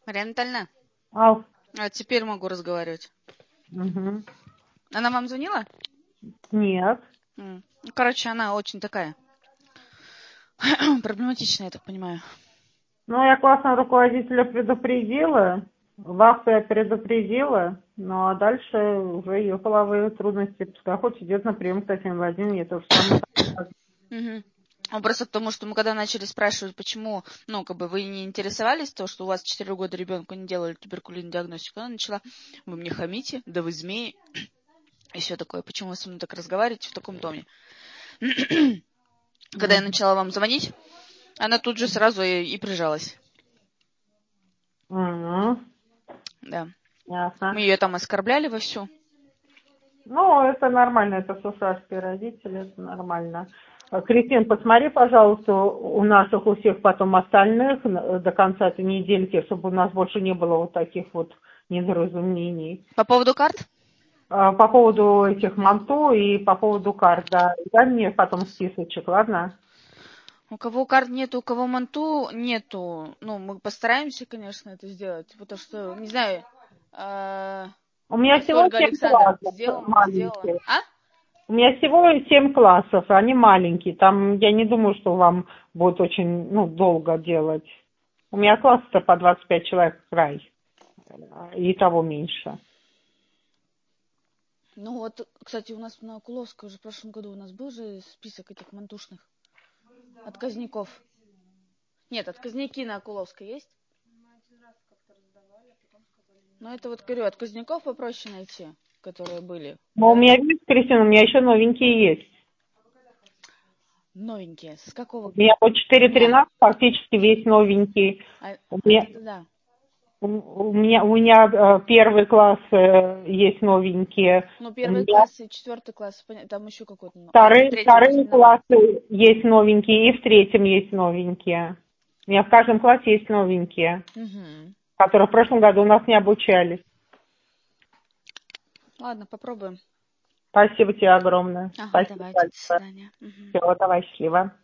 Мария Анатольевна, Ау. а теперь могу разговаривать. Угу. Она вам звонила? Нет. Ну, короче, она очень такая проблематичная, я так понимаю. Ну, я классного руководителя предупредила, вас я предупредила, ну, а дальше уже ее половые трудности. Пускай хоть идет на прием к Татьяне Владимировне, я тоже самое. Просто потому, что мы когда начали спрашивать, почему, вы не интересовались, то, что у вас 4 года ребенку не делали туберкулезную диагностику, она начала, вы мне хамите, да вы змеи, и все такое, почему вы со мной так разговариваете в таком тоне. Когда я начала вам звонить, она тут же сразу и прижалась. Угу. Да. Ясно. Мы ее там оскорбляли вовсю. Ну, это нормально, это сушарские родители, это нормально. Кристин, посмотри, пожалуйста, у наших, у всех потом остальных до конца этой недельки, чтобы у нас больше не было вот таких вот недоразумений. По поводу карт? По поводу этих манту и по поводу карт, да. Дай мне потом списочек, ладно? У кого карт нету, у кого манту нету. Мы постараемся, конечно, это сделать. Потому что, не знаю, У меня всего Ольга 7 Александровна классов сделала. маленьких. А? У меня всего 7 классов, они маленькие. Там я не думаю, что вам будет очень, долго делать. У меня класс-то по 25 человек край. И того меньше. Кстати, у нас на Окуловской уже в прошлом году у нас был же список этих мантушных отказников. Нет, отказники на Окуловской есть? Это говорю, отказников попроще найти, которые были. Но у Да? меня, видишь, Кристина, у меня еще новенькие есть. Новенькие. С какого У меня по дня? 4.13 фактически весь новенький. У меня, Это да. у меня первый класс есть новенькие. У Первый меня класс и 4 класс, там еще какой-то. В третьем у нас вторые не набрали. классы есть новенькие, и в третьем есть новенькие. У меня в каждом классе есть новенькие, Угу. которые в прошлом году у нас не обучались. Ладно, попробуем. Спасибо тебе огромное. Ага, Спасибо давайте, до большое. свидания. Угу. Всего, давай, счастливо.